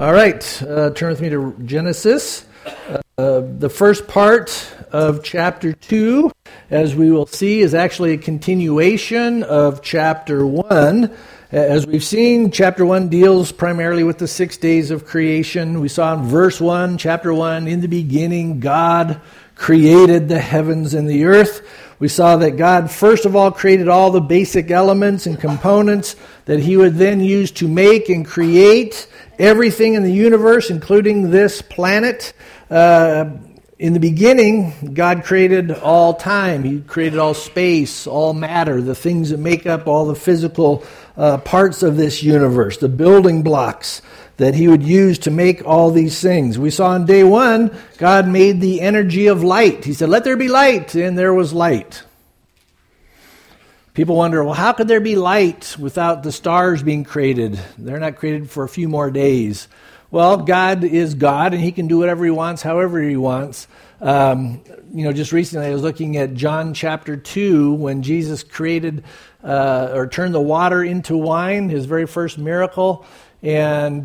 All right, turn with me to Genesis, the first part of chapter 2, as we will see, is actually a continuation of chapter 1. As we've seen, chapter 1 deals primarily with the 6 days of creation. We saw in verse 1, chapter 1, in the beginning, God created the heavens and the earth. We saw that God, first of all, created all the basic elements and components that he would then use to make and create everything in the universe, including this planet. In the beginning, God created all time. He created all space, all matter, the things that make up all the physical parts of this universe, the building blocks that he would use to make all these things. We saw on day 1, God made the energy of light. He said, "Let there be light," and there was light. People wonder, well, how could there be light without the stars being created? They're not created for a few more days. Well, God is God, and he can do whatever he wants, however he wants. Just recently I was looking at John chapter 2, when Jesus created or turned the water into wine, his very first miracle. And,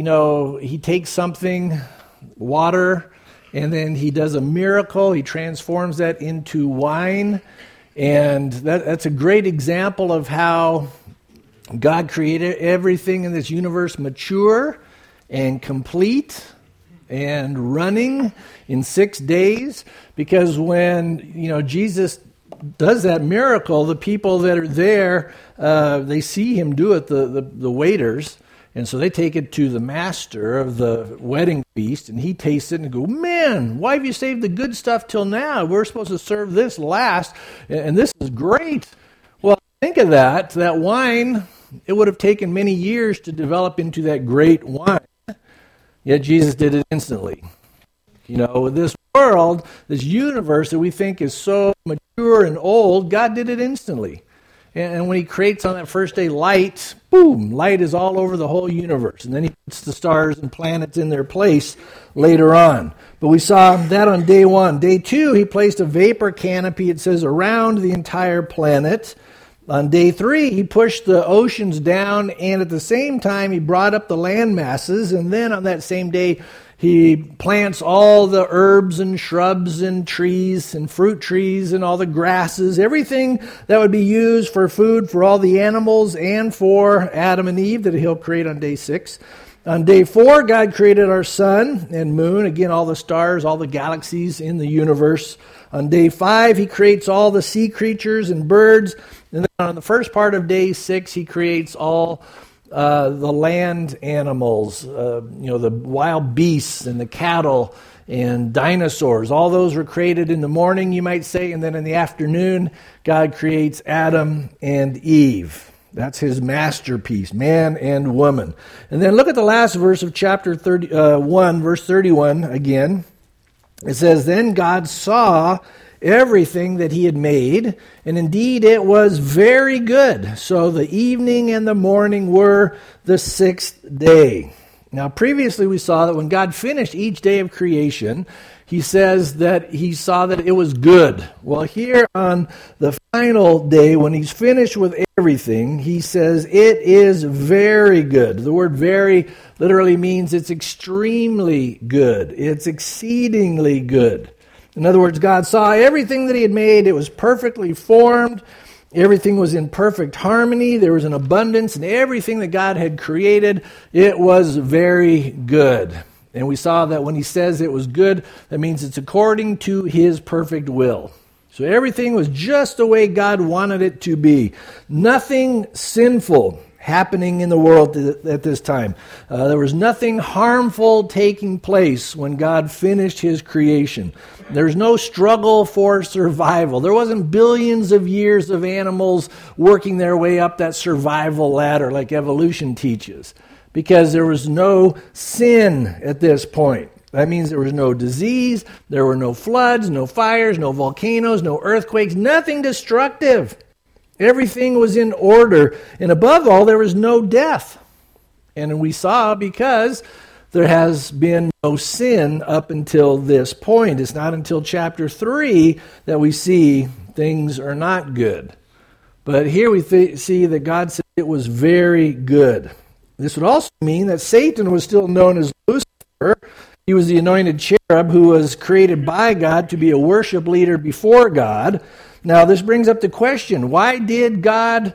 he takes something, water, and then he does a miracle. He transforms that into wine. And that's a great example of how God created everything in this universe mature and complete and running in 6 days. Because when, Jesus does that miracle, the people that are there, they see him do it, the waiters. And so they take it to the master of the wedding feast, and he tastes it and go, "Man, why have you saved the good stuff till now? We're supposed to serve this last, and this is great." Well, think of that wine, it would have taken many years to develop into that great wine. Yet Jesus did it instantly. This world, this universe that we think is so mature and old, God did it instantly. And when he creates on that first day light, boom, light is all over the whole universe. And then he puts the stars and planets in their place later on. But we saw that on day 1. Day 2, he placed a vapor canopy, it says, around the entire planet. On day 3, he pushed the oceans down, and at the same time, he brought up the land masses. And then on that same day, he plants all the herbs and shrubs and trees and fruit trees and all the grasses, everything that would be used for food for all the animals and for Adam and Eve that he'll create on day 6. On day 4, God created our sun and moon, again, all the stars, all the galaxies in the universe. On day 5, he creates all the sea creatures and birds. And then on the first part of day 6, he creates all the land animals, the wild beasts and the cattle and dinosaurs. All those were created in the morning, you might say, and then in the afternoon, God creates Adam and Eve. That's his masterpiece, man and woman. And then look at the last verse of chapter 1, verse 31 again. It says, "Then God saw everything that he had made, and indeed it was very good. So the evening and the morning were the 6th day." Now previously we saw that when God finished each day of creation, he says that he saw that it was good. Well, here on the final day, when he's finished with everything, he says it is very good. The word very literally means it's extremely good. It's exceedingly good. In other words, God saw everything that he had made. It was perfectly formed. Everything was in perfect harmony. There was an abundance in everything that God had created. It was very good. And we saw that when he says it was good, that means it's according to his perfect will. So everything was just the way God wanted it to be. Nothing sinful happening in the world at this time. There was nothing harmful taking place when God finished his creation. There's no struggle for survival. There wasn't billions of years of animals working their way up that survival ladder like evolution teaches, because there was no sin at this point. That means there was no disease, there were no floods, no fires, no volcanoes, no earthquakes, nothing destructive. Everything was in order. And above all, there was no death. And we saw because there has been no sin up until this point. It's not until chapter 3 that we see things are not good. But here we see that God said it was very good. This would also mean that Satan was still known as Lucifer. He was the anointed cherub who was created by God to be a worship leader before God. Now, this brings up the question, why did God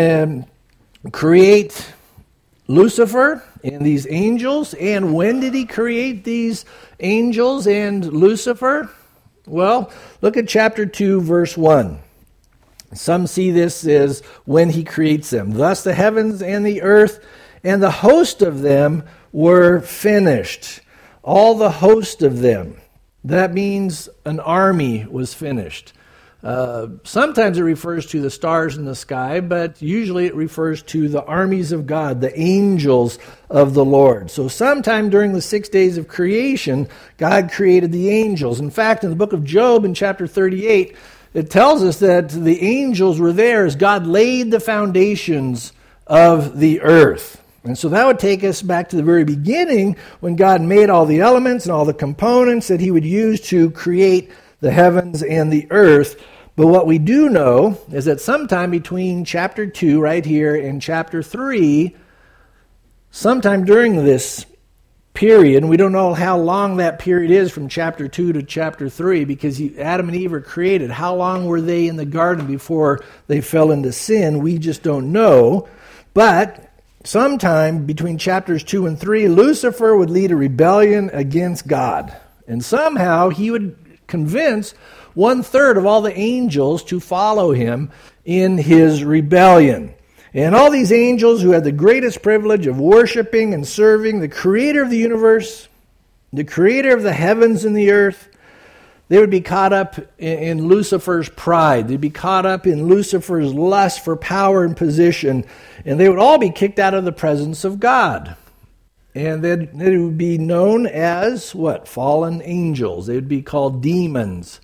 create Lucifer and these angels? And when did he create these angels and Lucifer? Well, look at chapter 2, verse 1. Some see this as when he creates them. Thus the heavens and the earth and the host of them were finished. All the host of them. That means an army was finished. Sometimes it refers to the stars in the sky, but usually it refers to the armies of God, the angels of the Lord. So sometime during the 6 days of creation, God created the angels. In fact, in the book of Job, in chapter 38, it tells us that the angels were there as God laid the foundations of the earth. And so that would take us back to the very beginning when God made all the elements and all the components that he would use to create the heavens and the earth. But what we do know is that sometime between chapter 2 right here and chapter 3, sometime during this period, and we don't know how long that period is from chapter 2 to chapter 3 because Adam and Eve are created. How long were they in the garden before they fell into sin? We just don't know. But sometime between chapters 2 and 3, Lucifer would lead a rebellion against God. And somehow he would convince 1/3 of all the angels to follow him in his rebellion. And all these angels who had the greatest privilege of worshiping and serving the creator of the universe, the creator of the heavens and the earth, they would be caught up in Lucifer's pride. They'd be caught up in Lucifer's lust for power and position. And they would all be kicked out of the presence of God. And then they would be known as, what? Fallen angels. They would be called demons.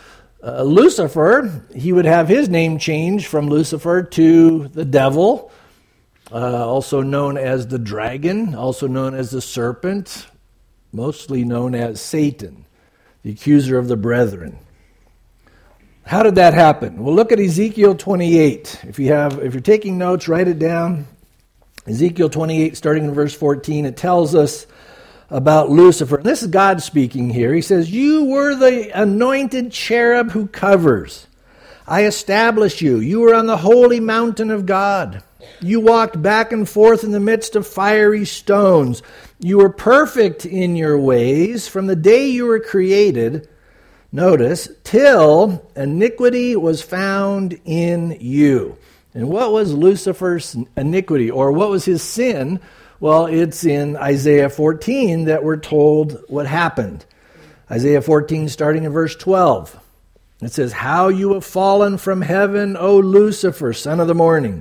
Lucifer, he would have his name changed from Lucifer to the devil, also known as the dragon, also known as the serpent, mostly known as Satan, the accuser of the brethren. How did that happen? Well, look at Ezekiel 28. If you're taking notes, write it down. Ezekiel 28, starting in verse 14, it tells us about Lucifer. And this is God speaking here. He says, "You were the anointed cherub who covers. I established you. You were on the holy mountain of God. You walked back and forth in the midst of fiery stones. You were perfect in your ways from the day you were created." Notice, till iniquity was found in you. And what was Lucifer's iniquity, or what was his sin? Well, it's in Isaiah 14 that we're told what happened. Isaiah 14, starting in verse 12. It says, "How you have fallen from heaven, O Lucifer, son of the morning.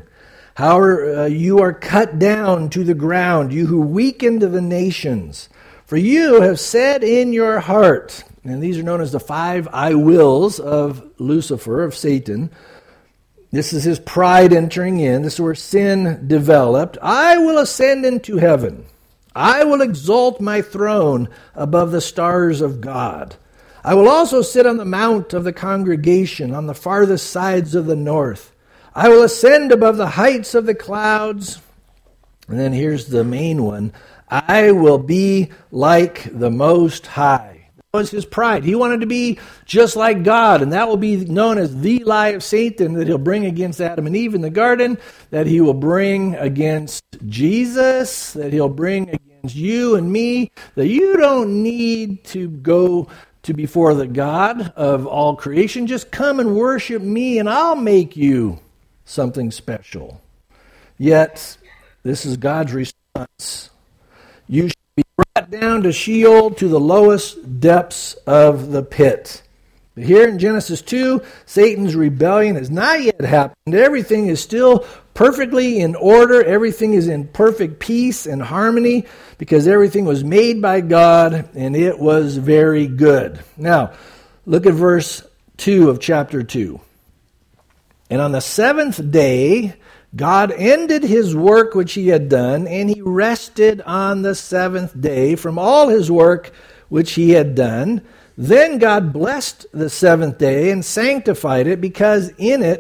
How you are cut down to the ground, you who weakened the nations. For you have said in your heart," and these are known as the 5 I wills of Lucifer, of Satan. This is his pride entering in. This is where sin developed. "I will ascend into heaven. I will exalt my throne above the stars of God. I will also sit on the mount of the congregation on the farthest sides of the north. I will ascend above the heights of the clouds." And then here's the main one. "I will be like the Most High." That was his pride. He wanted to be just like God, and that will be known as the lie of Satan that he'll bring against Adam and Eve in the garden, that he will bring against Jesus, that he'll bring against you and me, that you don't need to go to before the God of all creation. Just come and worship me, and I'll make you something special. Yet, this is God's response. "You shall be brought down to Sheol, to the lowest depths of the pit." But here in Genesis 2, Satan's rebellion has not yet happened. Everything is still perfectly in order. Everything is in perfect peace and harmony because everything was made by God and it was very good. Now, look at verse 2 of chapter 2. "And on the 7th day, God ended his work which he had done, and he rested on the 7th day from all his work which he had done. Then God blessed the 7th day and sanctified it, because in it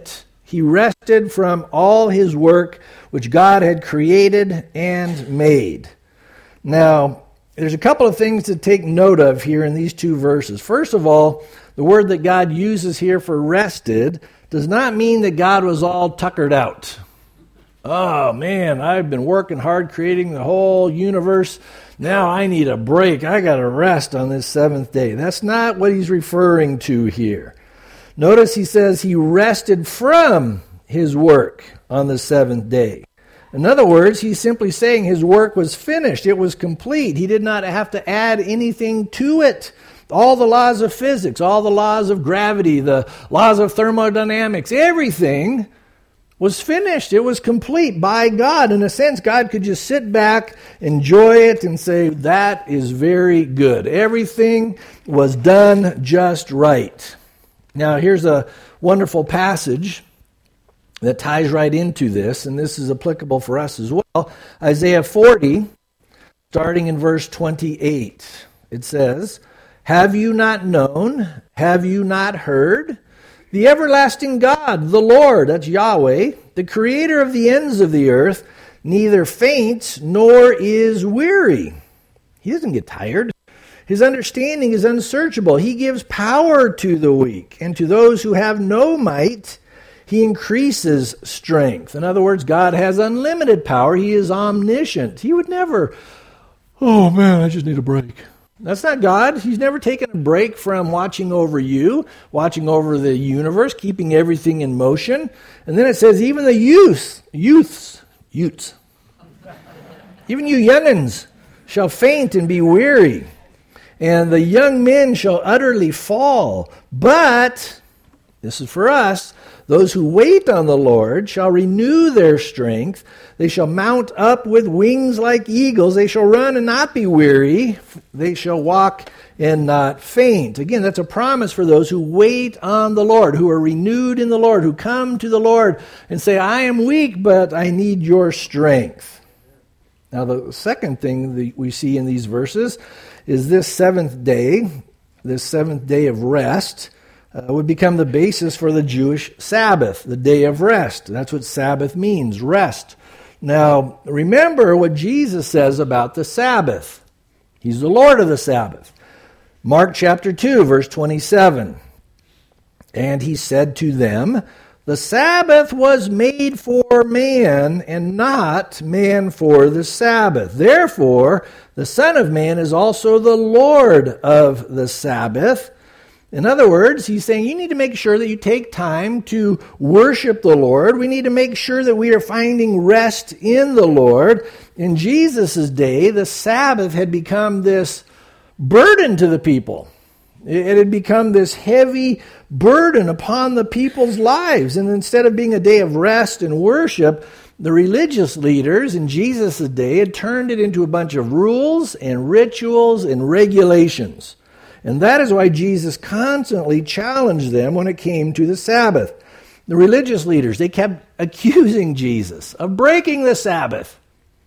He rested from all his work which God had created and made. Now, there's a couple of things to take note of here in these two verses. First of all, the word that God uses here for rested does not mean that God was all tuckered out. Oh man, I've been working hard creating the whole universe. Now I need a break. I got to rest on this seventh day. That's not what he's referring to here. Notice he says he rested from his work on the seventh day. In other words, he's simply saying his work was finished. It was complete. He did not have to add anything to it. All the laws of physics, all the laws of gravity, the laws of thermodynamics, everything was finished. It was complete by God. In a sense, God could just sit back, enjoy it, and say, that is very good. Everything was done just right. Now, here's a wonderful passage that ties right into this, and this is applicable for us as well. Isaiah 40, starting in verse 28, it says, "Have you not known? Have you not heard? The everlasting God, the Lord," that's Yahweh, "the creator of the ends of the earth, neither faints nor is weary." He doesn't get tired. His understanding is unsearchable. He gives power to the weak, and to those who have no might, he increases strength. In other words, God has unlimited power. He is omniscient. He would never, oh man, I just need a break. That's not God. He's never taken a break from watching over you, watching over the universe, keeping everything in motion. And then it says, even the youths, even you young'uns shall faint and be weary, and the young men shall utterly fall. But, this is for us, those who wait on the Lord shall renew their strength. They shall mount up with wings like eagles. They shall run and not be weary. They shall walk and not faint. Again, that's a promise for those who wait on the Lord, who are renewed in the Lord, who come to the Lord and say, I am weak, but I need your strength. Now, the second thing that we see in these verses is this seventh day of rest, would become the basis for the Jewish Sabbath, the day of rest. That's what Sabbath means, rest. Now, remember what Jesus says about the Sabbath. He's the Lord of the Sabbath. Mark chapter 2, verse 27. "And he said to them, the Sabbath was made for man, and not man for the Sabbath. Therefore, the Son of Man is also the Lord of the Sabbath." In other words, he's saying you need to make sure that you take time to worship the Lord. We need to make sure that we are finding rest in the Lord. In Jesus' day, the Sabbath had become this burden to the people. It had become this heavy burden upon the people's lives. And instead of being a day of rest and worship, the religious leaders in Jesus' day had turned it into a bunch of rules and rituals and regulations. And that is why Jesus constantly challenged them when it came to the Sabbath. The religious leaders, they kept accusing Jesus of breaking the Sabbath.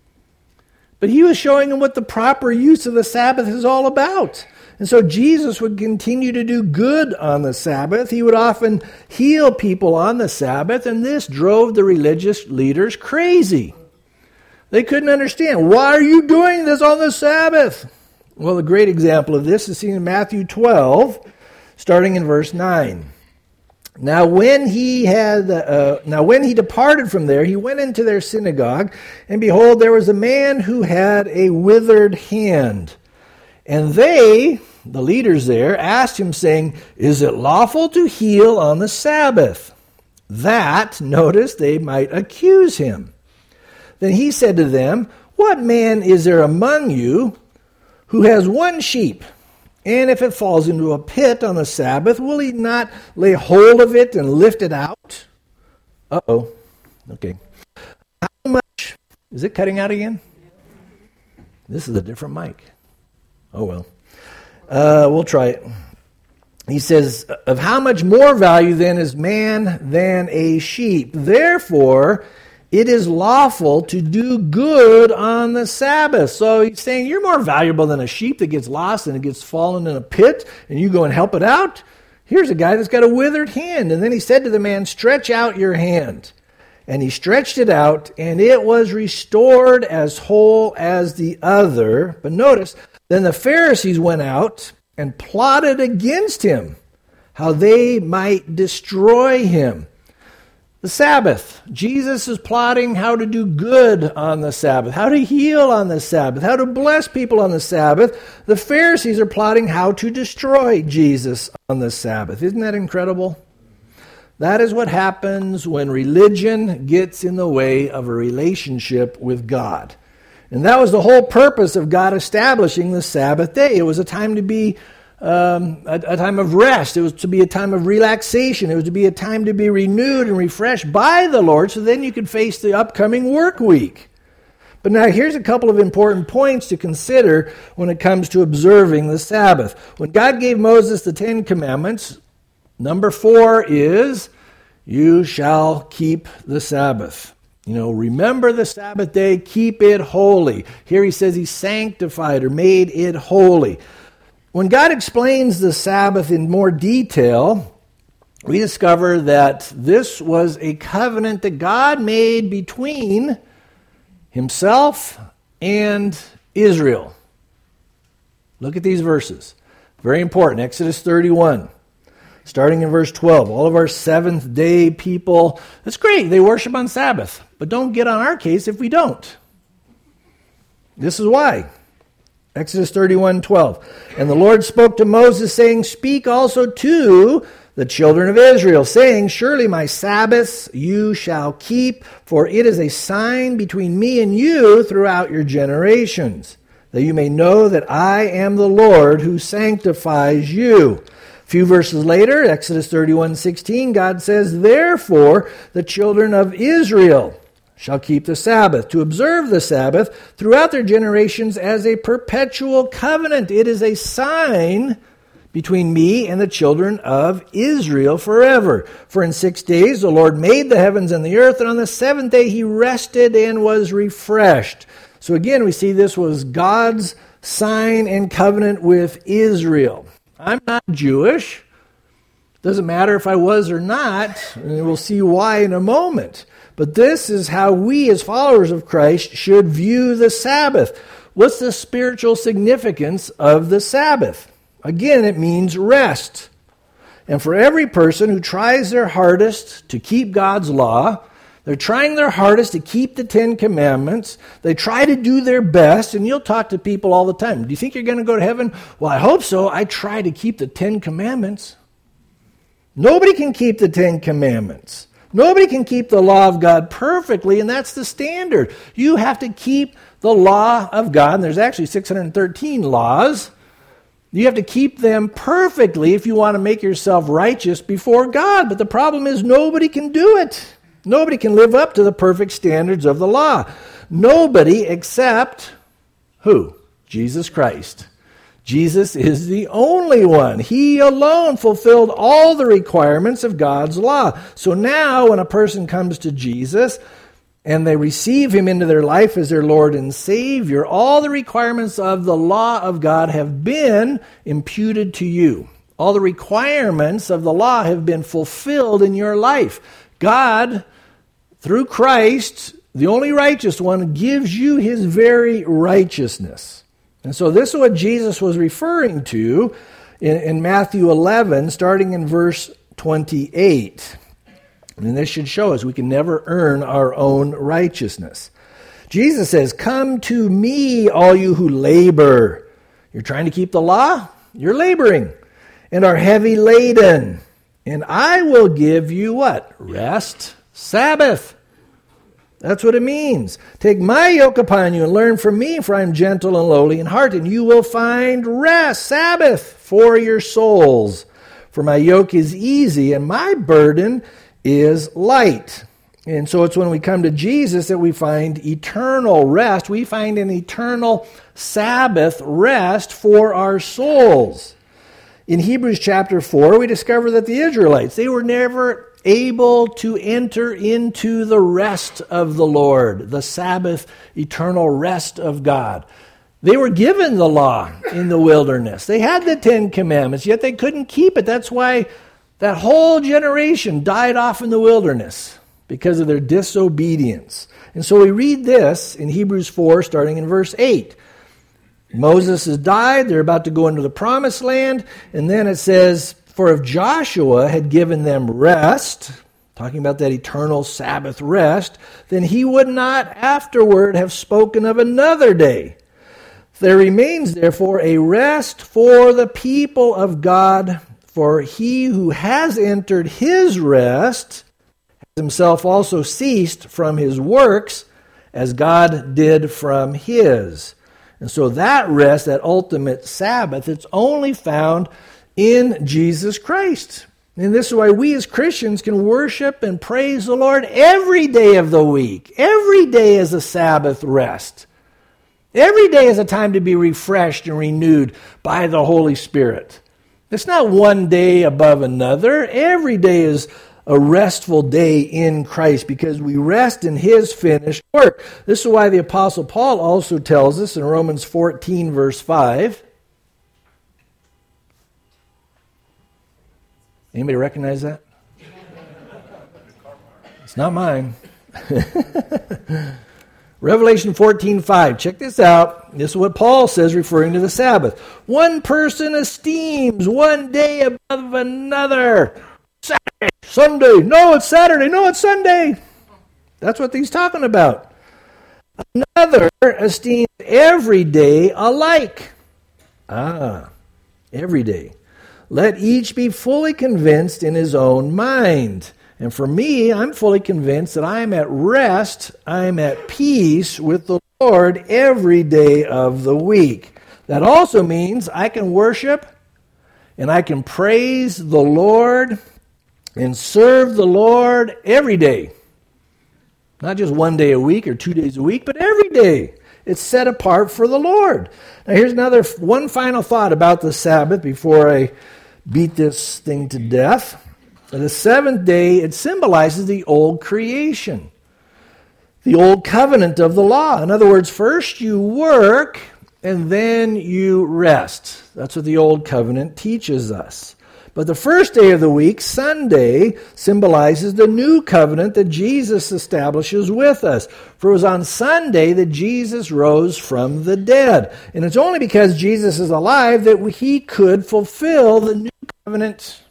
But he was showing them what the proper use of the Sabbath is all about. And so Jesus would continue to do good on the Sabbath. He would often heal people on the Sabbath, and this drove the religious leaders crazy. They couldn't understand. Why are you doing this on the Sabbath? Well, a great example of this is seen in Matthew 12, starting in verse 9. Now when he departed from there, he went into their synagogue, and behold, there was a man who had a withered hand. And they, the leaders there, asked him, saying, "Is it lawful to heal on the Sabbath?" That, notice, they might accuse him. Then he said to them, "What man is there among you who has one sheep, and if it falls into a pit on the Sabbath, will he not lay hold of it and lift it out?" Uh-oh. Okay. How much? Is it cutting out again? This is a different mic. Oh, well. We'll try it. He says, "Of how much more value then is man than a sheep? Therefore, it is lawful to do good on the Sabbath." So he's saying you're more valuable than a sheep that gets lost and it gets fallen in a pit and you go and help it out. Here's a guy that's got a withered hand. And then he said to the man, stretch out your hand. And he stretched it out, and it was restored as whole as the other. But notice, then the Pharisees went out and plotted against him, how they might destroy him. The Sabbath. Jesus is plotting how to do good on the Sabbath, how to heal on the Sabbath, how to bless people on the Sabbath. The Pharisees are plotting how to destroy Jesus on the Sabbath. Isn't that incredible? That is what happens when religion gets in the way of a relationship with God. And that was the whole purpose of God establishing the Sabbath day. It was a time to be a time of rest. It was to be a time of relaxation. It was to be a time to be renewed and refreshed by the Lord, so then you could face the upcoming work week. But now here's a couple of important points to consider when it comes to observing the Sabbath. When God gave Moses the 10 Commandments, number 4 is, you shall keep the Sabbath. Remember the Sabbath day, keep it holy. Here he says he sanctified or made it holy. When God explains the Sabbath in more detail, we discover that this was a covenant that God made between himself and Israel. Look at these verses. Very important. Exodus 31, starting in verse 12. All of our seventh-day people, that's great. They worship on Sabbath. But don't get on our case if we don't. This is why. Exodus 31:12. And the Lord spoke to Moses, saying, speak also to the children of Israel, saying, surely my Sabbaths you shall keep, for it is a sign between me and you throughout your generations, that you may know that I am the Lord who sanctifies you. A few verses later, Exodus 31:16, God says, therefore the children of Israel shall keep the Sabbath, to observe the Sabbath throughout their generations as a perpetual covenant. It is a sign between me and the children of Israel forever. For in 6 days the Lord made the heavens and the earth, and on the seventh day he rested and was refreshed. So again, we see this was God's sign and covenant with Israel. I'm not Jewish. Doesn't matter if I was or not, and we'll see why in a moment. But this is how we as followers of Christ should view the Sabbath. What's the spiritual significance of the Sabbath? Again, it means rest. And for every person who tries their hardest to keep God's law, they're trying their hardest to keep the 10 Commandments. They try to do their best, and you'll talk to people all the time. Do you think you're going to go to heaven? Well, I hope so. I try to keep the 10 Commandments. Nobody can keep the 10 Commandments. Nobody can keep the law of God perfectly, and that's the standard. You have to keep the law of God, and there's actually 613 laws. You have to keep them perfectly if you want to make yourself righteous before God. But the problem is nobody can do it. Nobody can live up to the perfect standards of the law. Nobody except who? Jesus Christ. Jesus is the only one. He alone fulfilled all the requirements of God's law. So now when a person comes to Jesus and they receive him into their life as their Lord and Savior, all the requirements of the law of God have been imputed to you. All the requirements of the law have been fulfilled in your life. God, through Christ, the only righteous one, gives you his very righteousness. And so this is what Jesus was referring to in Matthew 11, starting in verse 28. And this should show us we can never earn our own righteousness. Jesus says, come to me, all you who labor. You're trying to keep the law? You're laboring. And are heavy laden. And I will give you what? Rest. Sabbath. That's what it means. Take my yoke upon you and learn from me, for I am gentle and lowly in heart, and you will find rest, Sabbath, for your souls. For my yoke is easy and my burden is light. And so it's when we come to Jesus that we find eternal rest. We find an eternal Sabbath rest for our souls. In Hebrews chapter 4, we discover that the Israelites, they were never able to enter into the rest of the Lord, the Sabbath, eternal rest of God. They were given the law in the wilderness. They had the 10 Commandments, yet they couldn't keep it. That's why that whole generation died off in the wilderness, because of their disobedience. And so we read this in Hebrews 4, starting in verse 8. Moses has died. They're about to go into the promised land. And then it says, for if Joshua had given them rest, talking about that eternal Sabbath rest, then he would not afterward have spoken of another day. There remains, therefore, a rest for the people of God, for he who has entered his rest has himself also ceased from his works, as God did from his. And so that rest, that ultimate Sabbath, it's only found in Jesus Christ. And this is why we as Christians can worship and praise the Lord every day of the week. Every day is a Sabbath rest. Every day is a time to be refreshed and renewed by the Holy Spirit. It's not one day above another. Every day is a restful day in Christ because we rest in his finished work. This is why the Apostle Paul also tells us in Romans 14, verse 5. Anybody recognize that? It's not mine. Revelation 14:5. Check this out. This is what Paul says referring to the Sabbath. One person esteems one day above another. Saturday, Sunday. No, it's Saturday. No, it's Sunday. That's what he's talking about. Another esteems every day alike. Every day. Let each be fully convinced in his own mind. And for me, I'm fully convinced that I am at rest, I am at peace with the Lord every day of the week. That also means I can worship and I can praise the Lord and serve the Lord every day. Not just one day a week or 2 days a week, but every day. It's set apart for the Lord. Now here's one final thought about the Sabbath before I beat this thing to death. The seventh day, it symbolizes the old creation, the old covenant of the law. In other words, first you work and then you rest. That's what the old covenant teaches us. But the first day of the week, Sunday, symbolizes the new covenant that Jesus establishes with us. For it was on Sunday that Jesus rose from the dead. And it's only because Jesus is alive that he could fulfill the new covenant.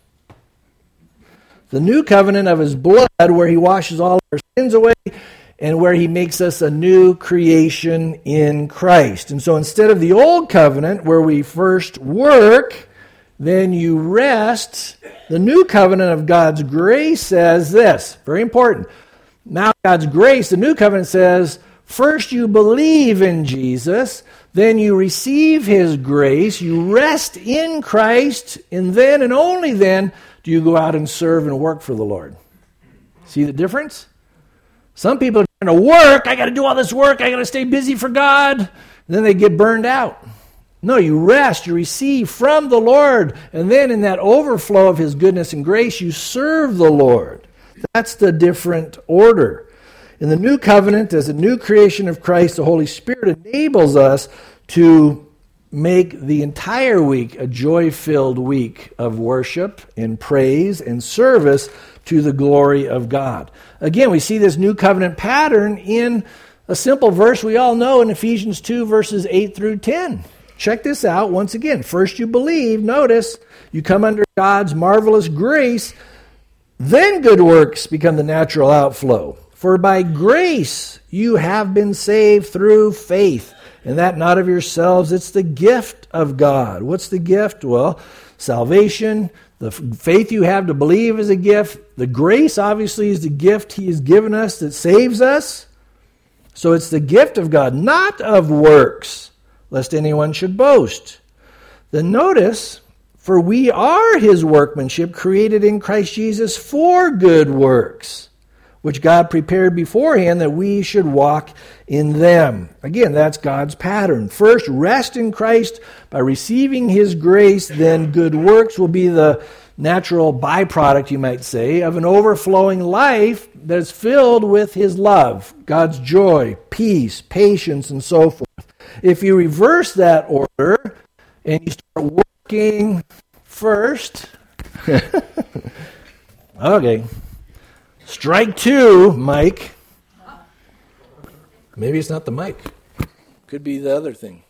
The new covenant of his blood, where he washes all our sins away and where he makes us a new creation in Christ. And so instead of the old covenant where we first work, then you rest, the new covenant of God's grace says this, very important. Now God's grace, the new covenant says, first you believe in Jesus, then you receive his grace, you rest in Christ, and then and only then do you go out and serve and work for the Lord. See the difference? Some people are trying to work, I got to do all this work, I got to stay busy for God, and then they get burned out. No, you rest, you receive from the Lord, and then in that overflow of his goodness and grace, you serve the Lord. That's the different order. In the new covenant, as a new creation of Christ, the Holy Spirit enables us to make the entire week a joy-filled week of worship and praise and service to the glory of God. Again, we see this new covenant pattern in a simple verse we all know in Ephesians 2, verses 8 through 10. Check this out once again. First you believe, notice, you come under God's marvelous grace, then good works become the natural outflow. For by grace you have been saved through faith, and that not of yourselves, it's the gift of God. What's the gift? Well, salvation, the faith you have to believe is a gift. The grace, obviously, is the gift he has given us that saves us. So it's the gift of God, not of works, lest anyone should boast. Then notice, for we are his workmanship, created in Christ Jesus for good works, which God prepared beforehand that we should walk in them. Again, that's God's pattern. First, rest in Christ by receiving his grace, then good works will be the natural byproduct, you might say, of an overflowing life that is filled with his love, God's joy, peace, patience, and so forth. If you reverse that order and you start working first, okay, strike two, Mike. Maybe it's not the mic. Could be the other thing.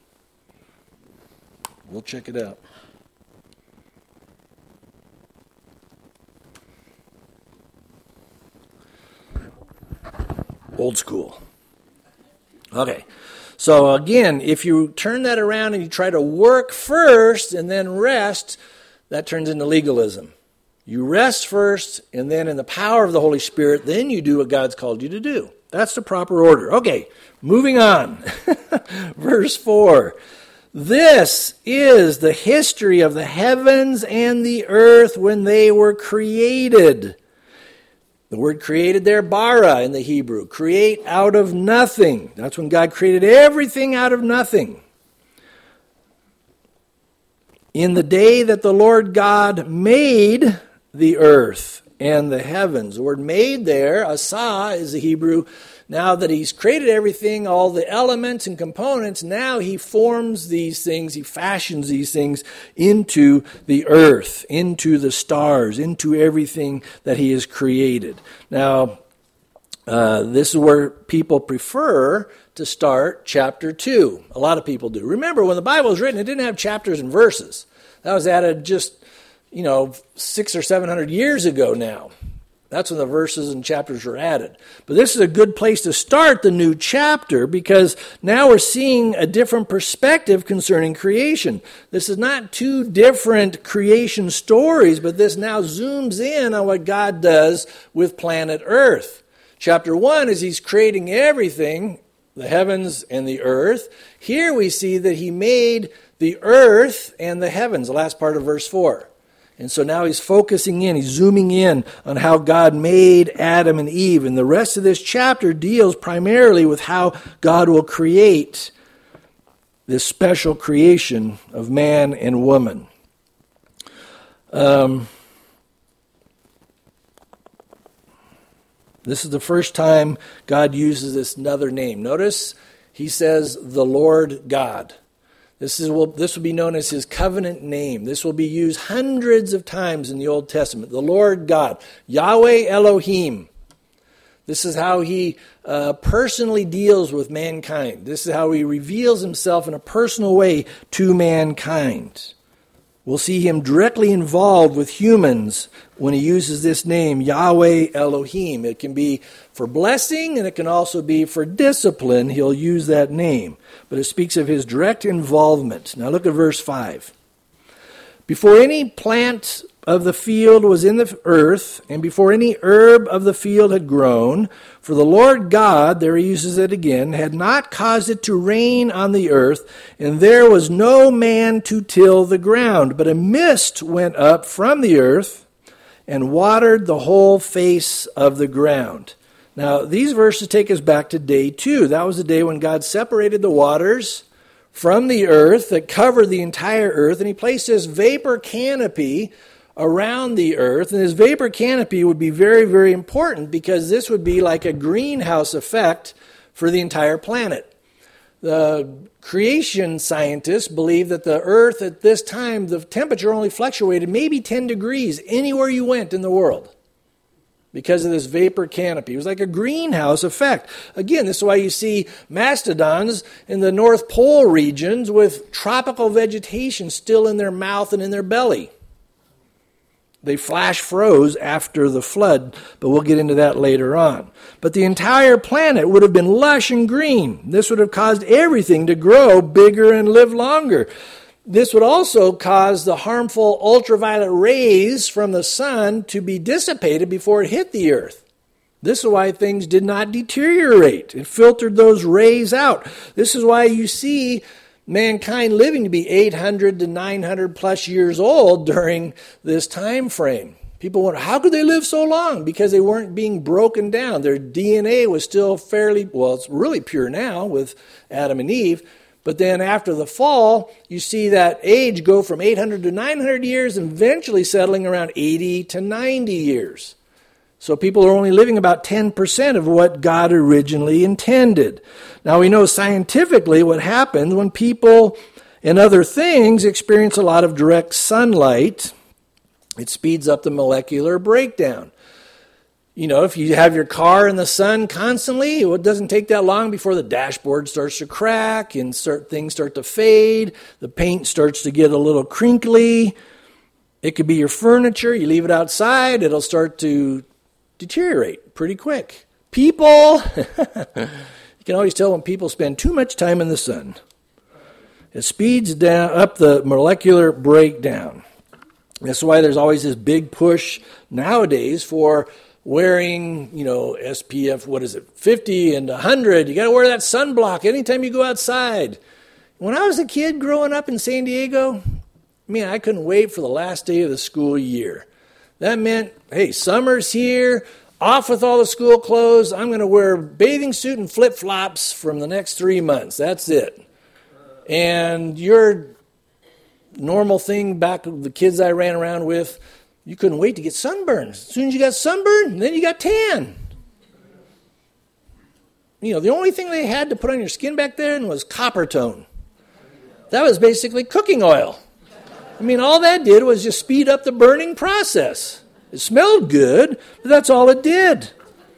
We'll check it out. Old school. Okay. So again, if you turn that around and you try to work first and then rest, that turns into legalism. You rest first, and then in the power of the Holy Spirit, then you do what God's called you to do. That's the proper order. Okay, moving on. Verse 4. This is the history of the heavens and the earth when they were created. The word created there, bara in the Hebrew. Create out of nothing. That's when God created everything out of nothing. In the day that the Lord God made the earth and the heavens. The word made there, asa, is the Hebrew. Now that he's created everything, all the elements and components, now he forms these things, he fashions these things into the earth, into the stars, into everything that he has created. Now, this is where people prefer to start chapter 2. A lot of people do. Remember, when the Bible was written, it didn't have chapters and verses. That was added just 600 or 700 years ago now. That's when the verses and chapters were added. But this is a good place to start the new chapter because now we're seeing a different perspective concerning creation. This is not two different creation stories, but this now zooms in on what God does with planet Earth. Chapter 1 is he's creating everything, the heavens and the earth. Here we see that he made the earth and the heavens, the last part of verse 4. And so now he's focusing in, he's zooming in on how God made Adam and Eve. And the rest of this chapter deals primarily with how God will create this special creation of man and woman. This is the first time God uses this another name. Notice he says the Lord God. This will be known as his covenant name. This will be used hundreds of times in the Old Testament. The Lord God, Yahweh Elohim. This is how he personally deals with mankind. This is how he reveals himself in a personal way to mankind. We'll see him directly involved with humans when he uses this name, Yahweh Elohim. It can be for blessing and it can also be for discipline. He'll use that name. But it speaks of his direct involvement. Now look at verse 5. Before any plant of the field was in the earth, and before any herb of the field had grown, for the Lord God, there he uses it again, had not caused it to rain on the earth, and there was no man to till the ground. But a mist went up from the earth and watered the whole face of the ground. Now, these verses take us back to day 2. That was the day when God separated the waters from the earth that covered the entire earth, and he placed this vapor canopy around the earth. And this vapor canopy would be very, very important because this would be like a greenhouse effect for the entire planet. The creation scientists believe that the earth at this time, the temperature only fluctuated maybe 10 degrees anywhere you went in the world because of this vapor canopy. It was like a greenhouse effect. Again, this is why you see mastodons in the North Pole regions with tropical vegetation still in their mouth and in their belly. They flash froze after the flood, but we'll get into that later on. But the entire planet would have been lush and green. This would have caused everything to grow bigger and live longer. This would also cause the harmful ultraviolet rays from the sun to be dissipated before it hit the earth. This is why things did not deteriorate. It filtered those rays out. This is why you see mankind living to be 800 to 900 plus years old during this time frame. People wonder, how could they live so long? Because they weren't being broken down. Their DNA was still it's really pure now with Adam and Eve. But then after the fall, you see that age go from 800 to 900 years and eventually settling around 80 to 90 years. So people are only living about 10% of what God originally intended. Now we know scientifically what happens when people and other things experience a lot of direct sunlight. It speeds up the molecular breakdown. If you have your car in the sun constantly, it doesn't take that long before the dashboard starts to crack and things start to fade. The paint starts to get a little crinkly. It could be your furniture. You leave it outside, it'll start to deteriorate pretty quick. People, you can always tell when people spend too much time in the sun. It speeds up the molecular breakdown. That's why there's always this big push nowadays for wearing, SPF, 50 and 100. You got to wear that sunblock anytime you go outside. When I was a kid growing up in San Diego, I couldn't wait for the last day of the school year. That meant, hey, summer's here, off with all the school clothes. I'm going to wear a bathing suit and flip-flops from the next 3 months. That's it. And your normal thing back with the kids I ran around with, you couldn't wait to get sunburned. As soon as you got sunburned, then you got tan. The only thing they had to put on your skin back then was copper tone. That was basically cooking oil. All that did was just speed up the burning process. It smelled good, but that's all it did.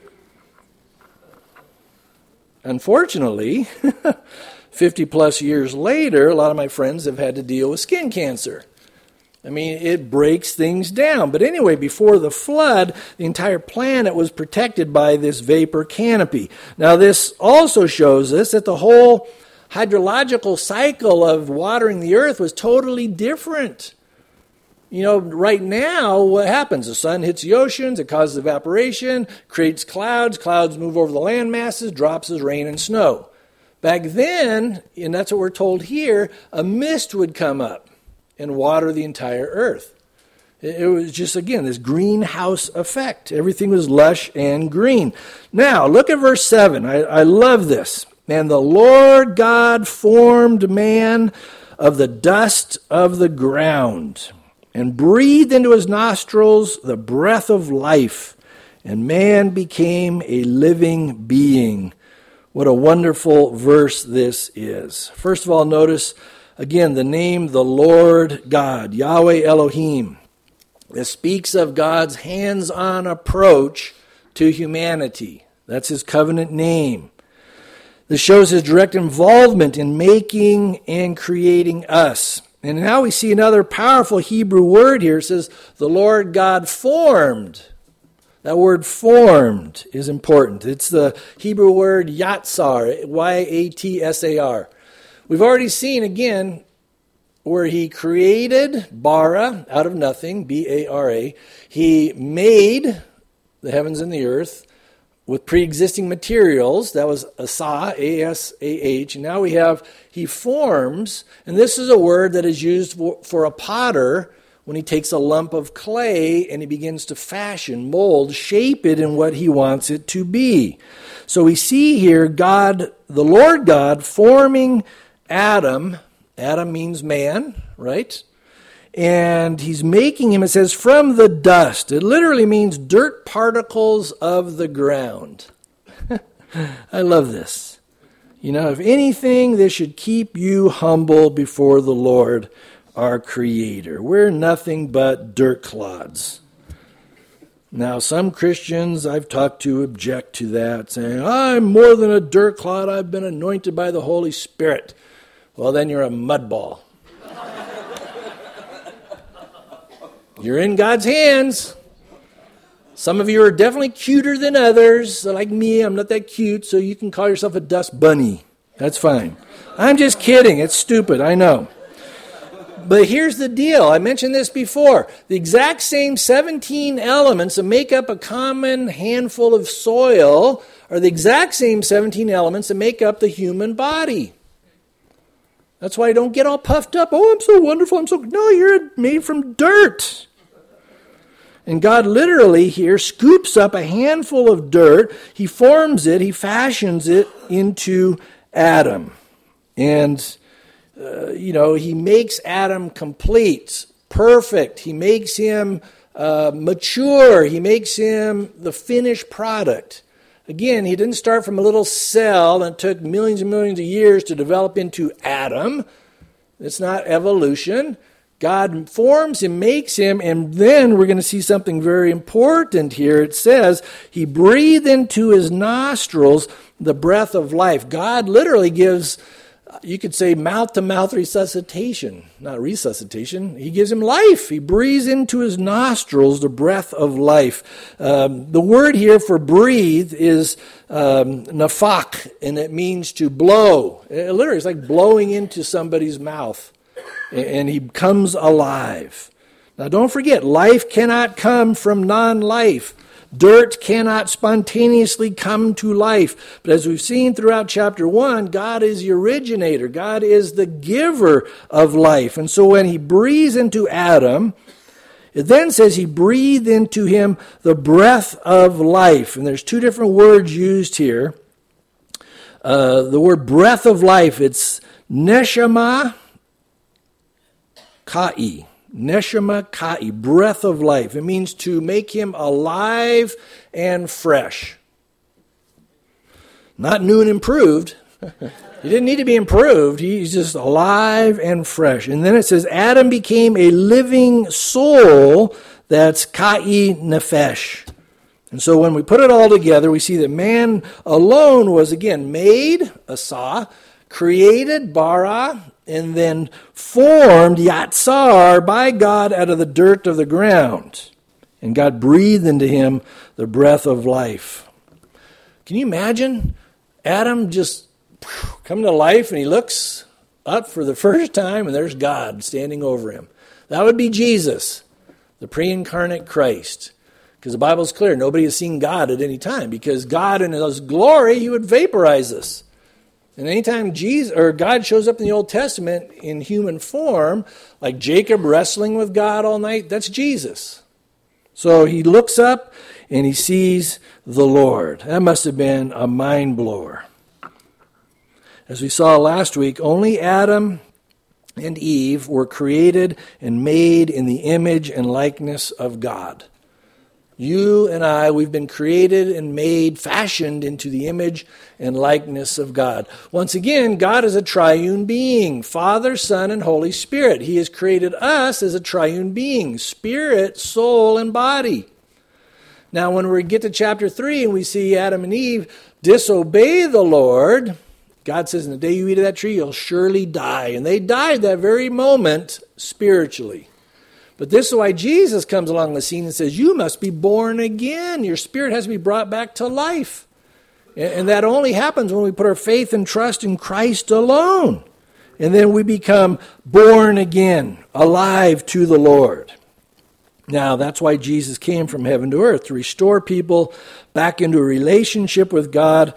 Unfortunately, 50 plus years later, a lot of my friends have had to deal with skin cancer. It breaks things down. But anyway, before the flood, the entire planet was protected by this vapor canopy. Now, this also shows us that the whole hydrological cycle of watering the earth was totally different. Right now, what happens? The sun hits the oceans, it causes evaporation, creates clouds move over the land masses, drops as rain and snow. Back then, and that's what we're told here, a mist would come up and water the entire earth. It was just, again, this greenhouse effect. Everything was lush and green. Now, look at verse 7. I love this. And the Lord God formed man of the dust of the ground and breathed into his nostrils the breath of life, and man became a living being. What a wonderful verse this is. First of all, notice again the name, the Lord God, Yahweh Elohim. This speaks of God's hands-on approach to humanity. That's his covenant name. This shows his direct involvement in making and creating us. And now we see another powerful Hebrew word here. It says, the Lord God formed. That word formed is important. It's the Hebrew word yatsar, Y-A-T-S-A-R. We've already seen, again, where he created, bara, out of nothing, B-A-R-A. He made the heavens and the earth with pre-existing materials. That was asah, A-S-A-H. And now we have, he forms, and this is a word that is used for a potter when he takes a lump of clay and he begins to fashion, mold, shape it in what he wants it to be. So we see here God, the Lord God, forming Adam. Adam means man, right? And he's making him, it says, from the dust. It literally means dirt particles of the ground. I love this. If anything, this should keep you humble before the Lord, our Creator. We're nothing but dirt clods. Now, some Christians I've talked to object to that, saying, I'm more than a dirt clod. I've been anointed by the Holy Spirit. Well, then you're a mudball. You're in God's hands. Some of you are definitely cuter than others. Like me, I'm not that cute, so you can call yourself a dust bunny. That's fine. I'm just kidding. It's stupid, I know. But here's the deal. I mentioned this before. The exact same 17 elements that make up a common handful of soil are the exact same 17 elements that make up the human body. That's why I don't get all puffed up. Oh, I'm so wonderful. No, you're made from dirt. And God literally here scoops up a handful of dirt. He forms it. He fashions it into Adam. And, he makes Adam complete, perfect. He makes him mature. He makes him the finished product. Again, he didn't start from a little cell and it took millions and millions of years to develop into Adam. It's not evolution. God forms him, makes him, and then we're going to see something very important here. It says, he breathed into his nostrils the breath of life. God literally gives, you could say, mouth-to-mouth resuscitation. Not resuscitation. He gives him life. He breathes into his nostrils the breath of life. The word here for breathe is nafak, and it means to blow. It literally, it's like blowing into somebody's mouth, and he comes alive. Now don't forget, life cannot come from non-life. Dirt cannot spontaneously come to life. But as we've seen throughout chapter 1, God is the originator. God is the giver of life. And so when he breathes into Adam, it then says he breathed into him the breath of life. And there's two different words used here. The word breath of life, it's neshama ka'i. Neshama ka'i, breath of life. It means to make him alive and fresh. Not new and improved. He didn't need to be improved. He's just alive and fresh. And then it says, Adam became a living soul. That's ka'i nefesh. And so when we put it all together, we see that man alone was, again, made, asa, created, bara, and then formed, yatsar, by God out of the dirt of the ground. And God breathed into him the breath of life. Can you imagine Adam just coming to life and he looks up for the first time and there's God standing over him? That would be Jesus, the pre-incarnate Christ. Because the Bible is clear, nobody has seen God at any time. Because God in his glory, he would vaporize us. And anytime Jesus or God shows up in the Old Testament in human form, like Jacob wrestling with God all night, that's Jesus. So he looks up and he sees the Lord. That must have been a mind blower. As we saw last week, only Adam and Eve were created and made in the image and likeness of God. You and I, we've been created and made, fashioned into the image and likeness of God. Once again, God is a triune being, Father, Son, and Holy Spirit. He has created us as a triune being, spirit, soul, and body. Now, when we get to chapter 3 and we see Adam and Eve disobey the Lord, God says, in the day you eat of that tree, you'll surely die. And they died that very moment spiritually. But this is why Jesus comes along the scene and says, you must be born again. Your spirit has to be brought back to life. And that only happens when we put our faith and trust in Christ alone. And then we become born again, alive to the Lord. Now, that's why Jesus came from heaven to earth, to restore people back into a relationship with God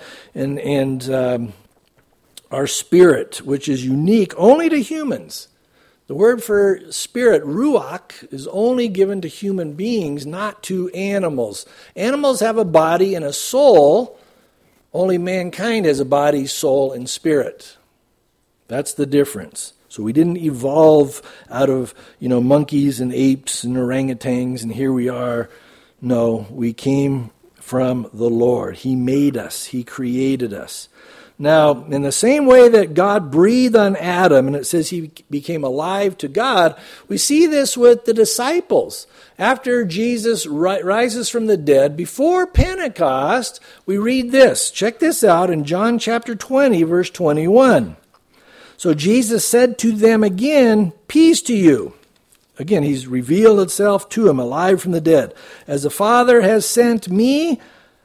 and our spirit, which is unique only to humans. The word for spirit, ruach, is only given to human beings, not to animals. Animals have a body and a soul. Only mankind has a body, soul, and spirit. That's the difference. So we didn't evolve out of, monkeys and apes and orangutans, and here we are. No, we came from the Lord. He made us. He created us. Now, in the same way that God breathed on Adam, and it says he became alive to God, we see this with the disciples. After Jesus rises from the dead, before Pentecost, we read this. Check this out in John chapter 20, verse 21. So Jesus said to them again, peace to you. Again, he's revealed himself to him, alive from the dead. As the Father has sent me,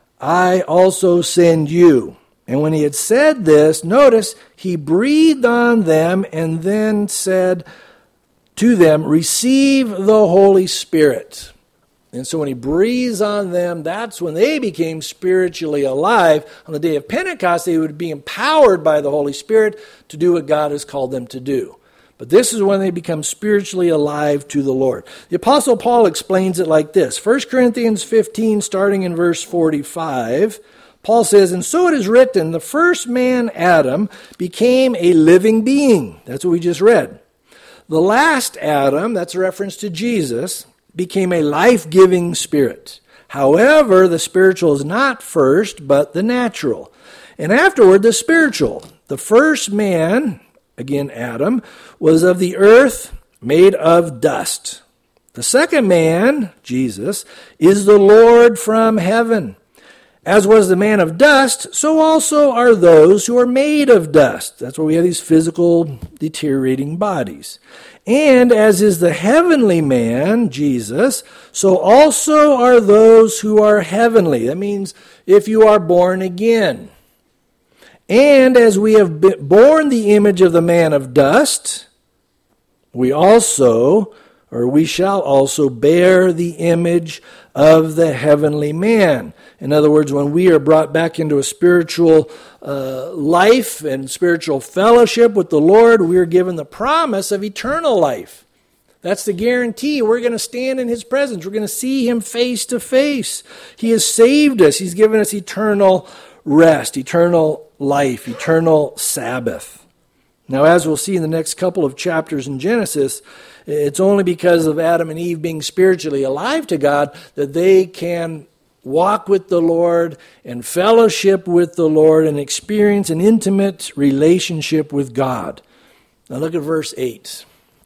I also send you. And when he had said this, notice, he breathed on them and then said to them, receive the Holy Spirit. And so when he breathes on them, that's when they became spiritually alive. On the day of Pentecost, they would be empowered by the Holy Spirit to do what God has called them to do. But this is when they become spiritually alive to the Lord. The Apostle Paul explains it like this. 1 Corinthians 15, starting in verse 45, Paul says, and so it is written, the first man, Adam, became a living being. That's what we just read. The last Adam, that's a reference to Jesus, became a life-giving spirit. However, the spiritual is not first, but the natural. And afterward, the spiritual. The first man, again Adam, was of the earth, made of dust. The second man, Jesus, is the Lord from heaven. As was the man of dust, so also are those who are made of dust. That's why we have these physical deteriorating bodies. And as is the heavenly man, Jesus, so also are those who are heavenly. That means if you are born again. And as we have borne the image of the man of dust, we shall also bear the image of the heavenly man. In other words, when we are brought back into a spiritual life and spiritual fellowship with the Lord, we are given the promise of eternal life. That's the guarantee. We're going to stand in His presence. We're going to see Him face to face. He has saved us. He's given us eternal rest, eternal life, eternal Sabbath. Now, as we'll see in the next couple of chapters in Genesis, it's only because of Adam and Eve being spiritually alive to God that they can walk with the Lord and fellowship with the Lord and experience an intimate relationship with God. Now look at verse 8.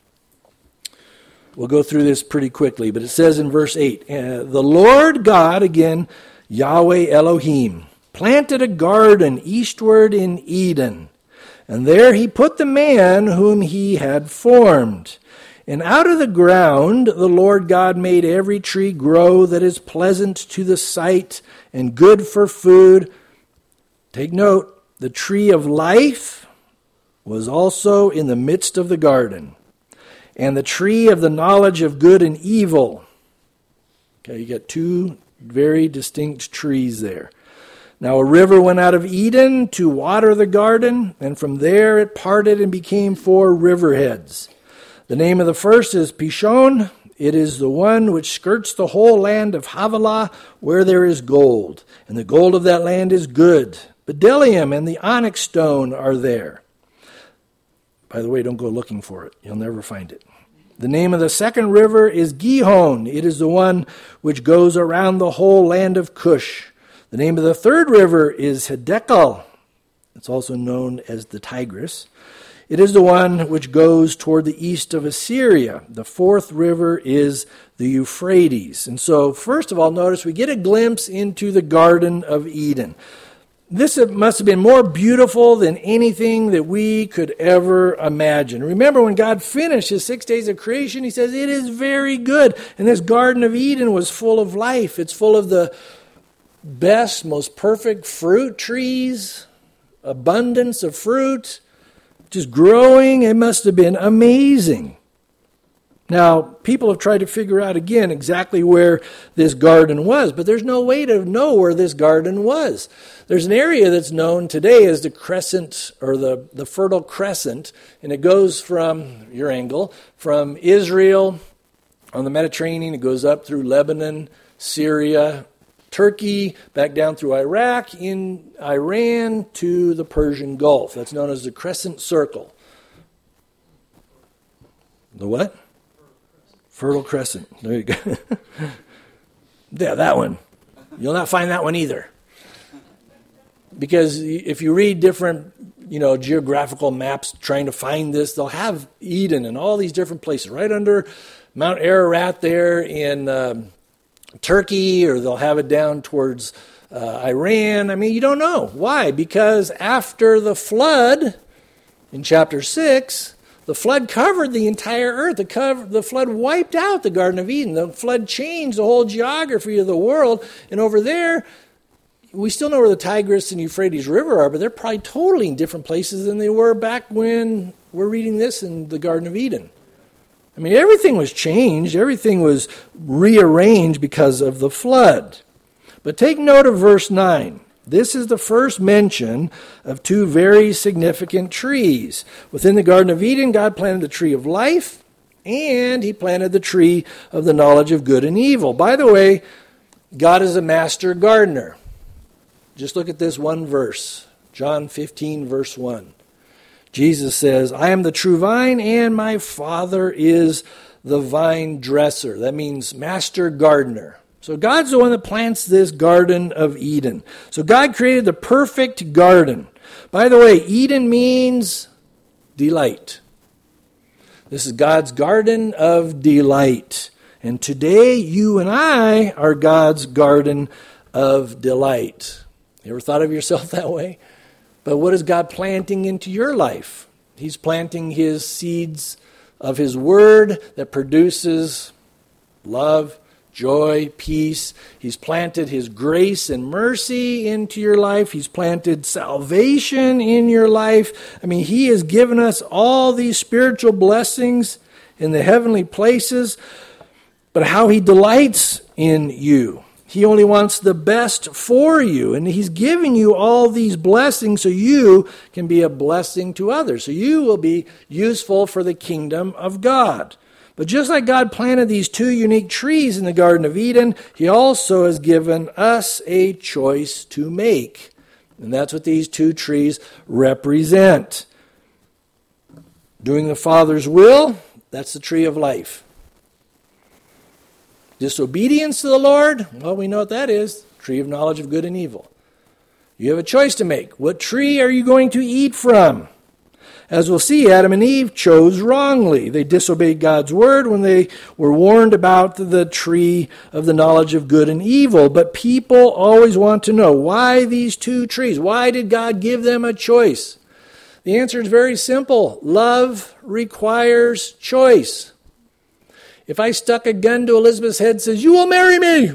We'll go through this pretty quickly, but it says in verse 8, the Lord God, again, Yahweh Elohim, planted a garden eastward in Eden, and there He put the man whom He had formed. And out of the ground the Lord God made every tree grow that is pleasant to the sight and good for food. Take note, the tree of life was also in the midst of the garden, and the tree of the knowledge of good and evil. Okay, you got two very distinct trees there. Now a river went out of Eden to water the garden, and from there it parted and became 4 riverheads. The name of the first is Pishon. It is the one which skirts the whole land of Havilah, where there is gold. And the gold of that land is good. Bdellium and the onyx stone are there. By the way, don't go looking for it. You'll never find it. The name of the second river is Gihon. It is the one which goes around the whole land of Cush. The name of the third river is Hiddekel. It's also known as the Tigris. It is the one which goes toward the east of Assyria. The fourth river is the Euphrates. And so, first of all, notice we get a glimpse into the Garden of Eden. This must have been more beautiful than anything that we could ever imagine. Remember, when God finished His 6 days of creation, He says, it is very good. And this Garden of Eden was full of life. It's full of the best, most perfect fruit trees, abundance of fruit, just growing. It must have been amazing. Now, people have tried to figure out again exactly where this garden was, but there's no way to know where this garden was. There's an area that's known today as the crescent, or the Fertile Crescent, and it goes from your angle, from Israel on the Mediterranean. It goes up through Lebanon, Syria, Turkey, back down through Iraq, in Iran to the Persian Gulf. That's known as the Crescent Circle. The what? Fertile Crescent. There you go. Yeah, that one. You'll not find that one either. Because if you read different, geographical maps trying to find this, they'll have Eden in all these different places, right under Mount Ararat there in Turkey, or they'll have it down towards Iran. I mean, you don't know. Why? Because after the flood, in chapter 6, the flood covered the entire earth. The flood wiped out the Garden of Eden. The flood changed the whole geography of the world. And over there, we still know where the Tigris and Euphrates River are, but they're probably totally in different places than they were back when we're reading this in the Garden of Eden. I mean, everything was changed. Everything was rearranged because of the flood. But take note of verse 9. This is the first mention of 2 very significant trees. Within the Garden of Eden, God planted the tree of life, and He planted the tree of the knowledge of good and evil. By the way, God is a master gardener. Just look at this one verse, John 15, verse 1. Jesus says, I am the true vine, and my Father is the vine dresser. That means master gardener. So God's the one that plants this Garden of Eden. So God created the perfect garden. By the way, Eden means delight. This is God's garden of delight. And today, you and I are God's garden of delight. You ever thought of yourself that way? But what is God planting into your life? He's planting His seeds of His Word that produces love, joy, peace. He's planted His grace and mercy into your life. He's planted salvation in your life. I mean, He has given us all these spiritual blessings in the heavenly places, but how He delights in you. He only wants the best for you, and He's giving you all these blessings so you can be a blessing to others, so you will be useful for the kingdom of God. But just like God planted these two unique trees in the Garden of Eden, He also has given us a choice to make. And that's what these two trees represent. Doing the Father's will, that's the tree of life. Disobedience to the Lord, well, we know what that is. Tree of knowledge of good and evil. You have a choice to make. What tree are you going to eat from? As we'll see, Adam and Eve chose wrongly. They disobeyed God's word when they were warned about the tree of the knowledge of good and evil. But people always want to know, why these two trees? Why did God give them a choice? The answer is very simple. Love requires choice. If I stuck a gun to Elizabeth's head and says, you will marry me,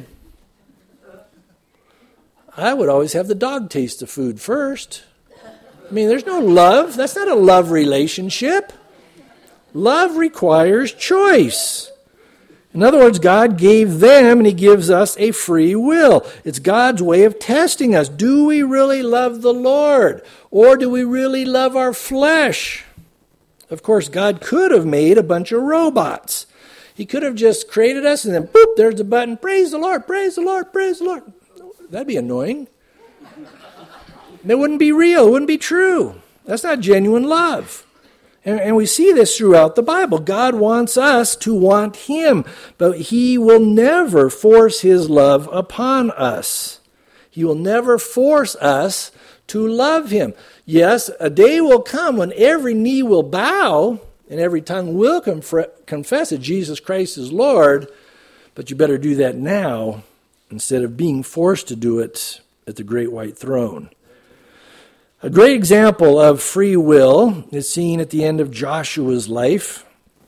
I would always have the dog taste the food first. I mean, there's no love. That's not a love relationship. Love requires choice. In other words, God gave them and He gives us a free will. It's God's way of testing us. Do we really love the Lord? Or do we really love our flesh? Of course, God could have made a bunch of robots. He could have just created us and then, boop, there's the button. Praise the Lord, praise the Lord, praise the Lord. That'd be annoying. That wouldn't be real. It wouldn't be true. That's not genuine love. And we see this throughout the Bible. God wants us to want Him, but He will never force His love upon us. He will never force us to love Him. Yes, a day will come when every knee will bow and every tongue will confess that Jesus Christ is Lord, but you better do that now instead of being forced to do it at the great white throne. A great example of free will is seen at the end of Joshua's life.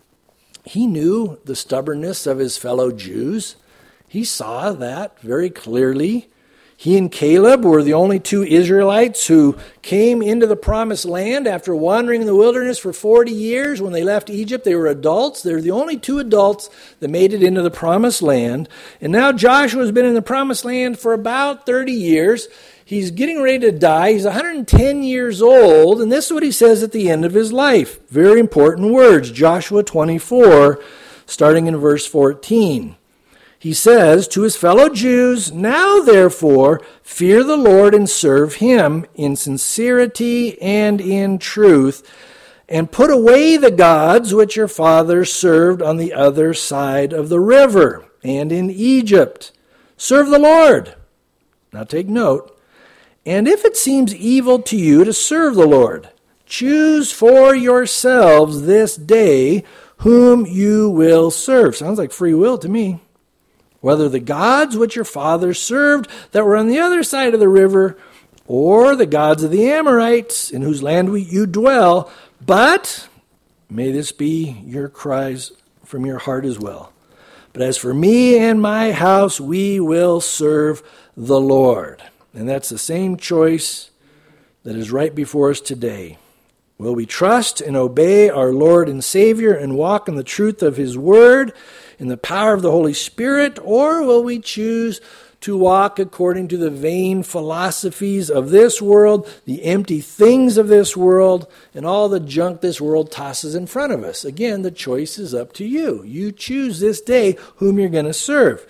He knew the stubbornness of his fellow Jews. He saw that very clearly. He and Caleb were the only two Israelites who came into the promised land after wandering in the wilderness for 40 years. When they left Egypt, they were adults. They were the only two adults that made it into the promised land. And now Joshua's been in the promised land for about 30 years. He's getting ready to die. He's 110 years old. And this is what he says at the end of his life. Very important words. Joshua 24, starting in verse 14. He says to his fellow Jews, now therefore fear the Lord and serve Him in sincerity and in truth, and put away the gods which your fathers served on the other side of the river and in Egypt. Serve the Lord. Now take note. And if it seems evil to you to serve the Lord, choose for yourselves this day whom you will serve. Sounds like free will to me. Whether the gods which your fathers served that were on the other side of the river, or the gods of the Amorites in whose land you dwell, but may this be your cries from your heart as well. But as for me and my house, we will serve the Lord. And that's the same choice that is right before us today. Will we trust and obey our Lord and Savior and walk in the truth of His Word, in the power of the Holy Spirit, or will we choose to walk according to the vain philosophies of this world, the empty things of this world, and all the junk this world tosses in front of us? Again, the choice is up to you. You choose this day whom you're going to serve.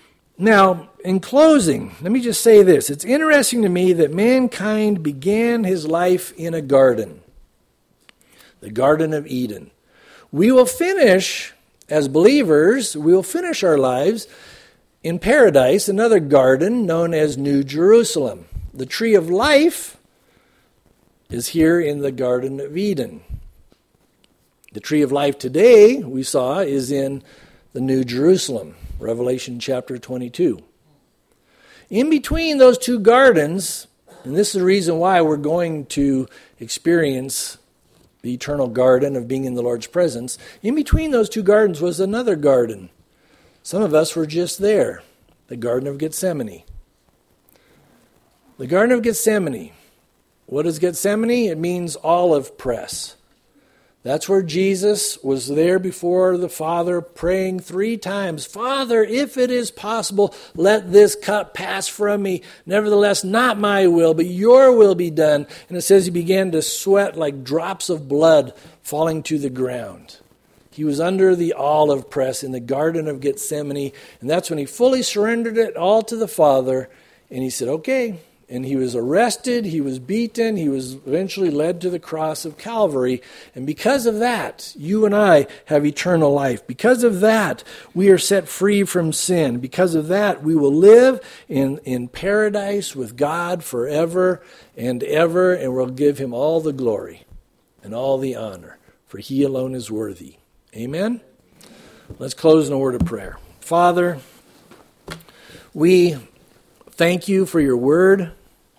Now, in closing, let me just say this. It's interesting to me that mankind began his life in a garden. the Garden of Eden. We will finish, as believers, we will finish our lives in paradise, another garden known as New Jerusalem. The tree of life is here in the Garden of Eden. The tree of life today, we saw, is in the New Jerusalem, Revelation chapter 22. In between those two gardens, and this is the reason why we're going to experience the eternal garden of being in the Lord's presence, in between those two gardens was another garden. Some of us were just there, the Garden of Gethsemane. The Garden of Gethsemane. What is Gethsemane? It means olive press. That's where Jesus was there before the Father praying 3 times, Father, if it is possible, let this cup pass from me. Nevertheless, not my will, but your will be done. And it says he began to sweat like drops of blood falling to the ground. He was under the olive press in the Garden of Gethsemane, and that's when he fully surrendered it all to the Father, and he said, okay. And he was arrested, he was beaten, he was eventually led to the cross of Calvary. And because of that, you and I have eternal life. Because of that, we are set free from sin. Because of that, we will live in paradise with God forever and ever, and we'll give him all the glory and all the honor, for he alone is worthy. Amen? Let's close in a word of prayer. Father, we thank you for your word.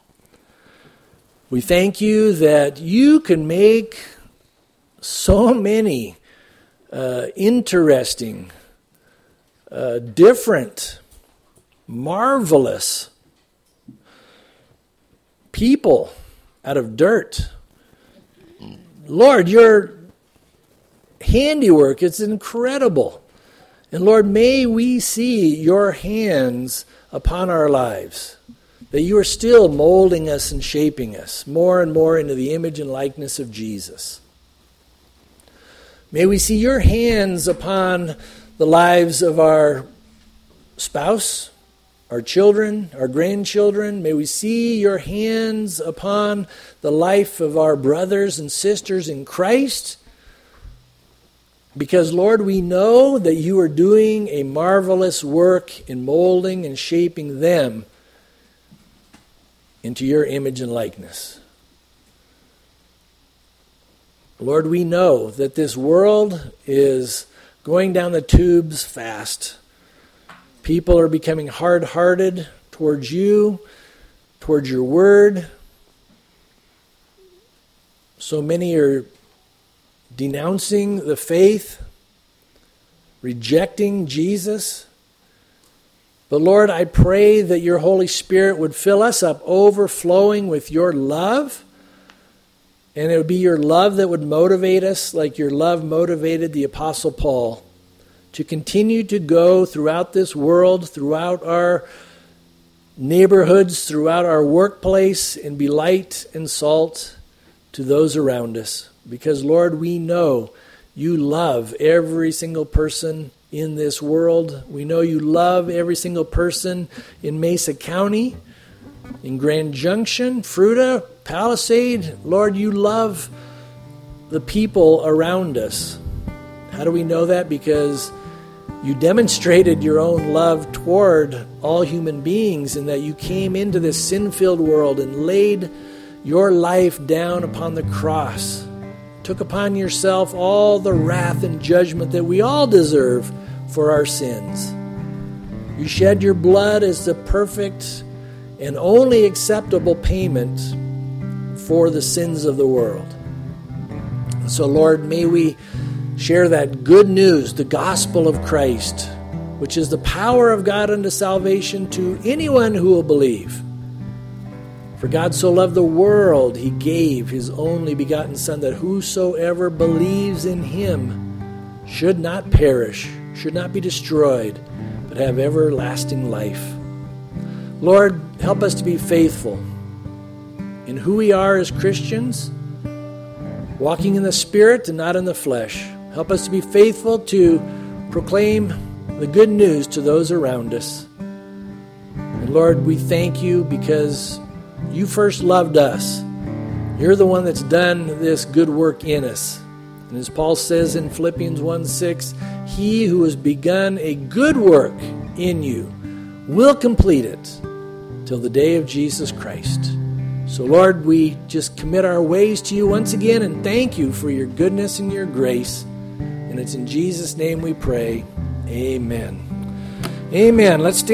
We thank you that you can make so many interesting, different, marvelous people out of dirt. Lord, your handiwork, it's incredible. And Lord, may we see your hands upon our lives, that you are still molding us and shaping us more and more into the image and likeness of Jesus. May we see your hands upon the lives of our spouse, our children, our grandchildren. May we see your hands upon the life of our brothers and sisters in Christ. Because, Lord, we know that you are doing a marvelous work in molding and shaping them into your image and likeness. Lord, we know that this world is going down the tubes fast. People are becoming hard-hearted towards you, towards your word. So many are denouncing the faith, rejecting Jesus. But Lord, I pray that your Holy Spirit would fill us up overflowing with your love. And it would be your love that would motivate us like your love motivated the Apostle Paul to continue to go throughout this world, throughout our neighborhoods, throughout our workplace, and be light and salt to those around us. Because, Lord, we know you love every single person in this world. We know you love every single person in Mesa County, in Grand Junction, Fruita, Palisade. Lord, you love the people around us. How do we know that? Because you demonstrated your own love toward all human beings, in that you came into this sin-filled world and laid your life down upon the cross, took upon yourself all the wrath and judgment that we all deserve for our sins. You shed your blood as the perfect and only acceptable payment for the sins of the world. And so, Lord, may we share that good news, the gospel of Christ, which is the power of God unto salvation to anyone who will believe. For God so loved the world, he gave his only begotten Son, that whosoever believes in him should not perish, should not be destroyed, but have everlasting life. Lord, help us to be faithful in who we are as Christians, walking in the Spirit and not in the flesh. Help us to be faithful to proclaim the good news to those around us. And Lord, we thank you because you first loved us. You're the one that's done this good work in us. And as Paul says in Philippians 1:6, he who has begun a good work in you will complete it till the day of Jesus Christ. So Lord, we just commit our ways to you once again and thank you for your goodness and your grace. And it's in Jesus' name we pray. Amen. Amen. Let's stand.